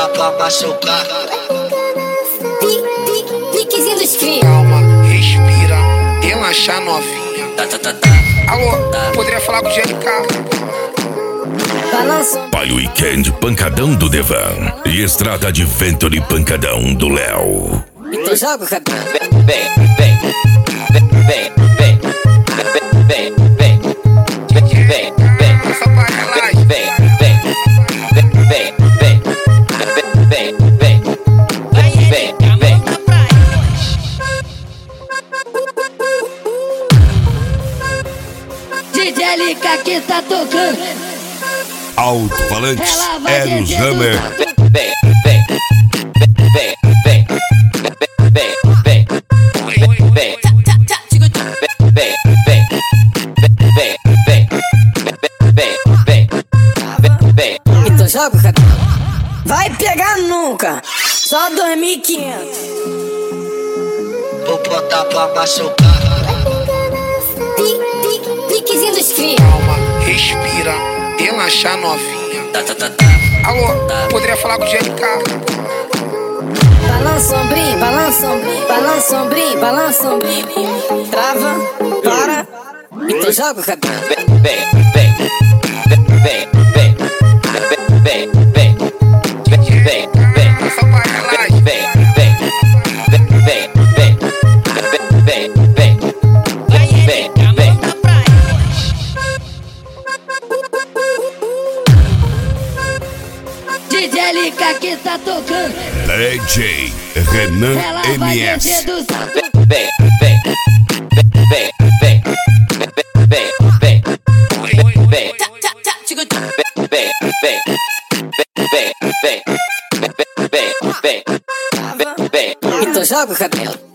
botar pra machucar. Piquezinho dos cria. Calma, respira, relaxa novinha. Alô, poderia falar com o GLK? Balanço. Palio Weekend Pancadão do Devan e Estrada de Venture Pancadão do Léo. Então joga o cabelo. Vem, vem, vem, vem, vem, vem, vem, vem, Essa pagalagem. vem, vem, vem, vem, vem, vem, vem, vem. DJ LK que tá tocando. Alto-falantes Ela vai Eros descer do Hammer. Vem, vem, vem, vem, vem, vem, vem, vem. Então joga o cabelo. Vai pegar nunca. Só 2.500. Vou botar pra machucar. Piquezinho dos cria. Calma, respira, relaxa novinha. Alô, poderia falar com o GLK? Balança ombrinho, balança ombrinho, balança ombrinho, balança ombrinho. Trava, para. Então joga o cabelo. Vem, vem, vem, vem, vem, vem, vem, vem. Essa pagalagem. Vem, vem, vem, vem, vem, vem, vem, vem. DJ LK que tá tocando. DJ Renan Ela vai MS. descer do salto. Vem, vem, vem, vem, vem, vem, vem, vem, vem, vem, vem, vem, vem, vem. Então joga o cabelo.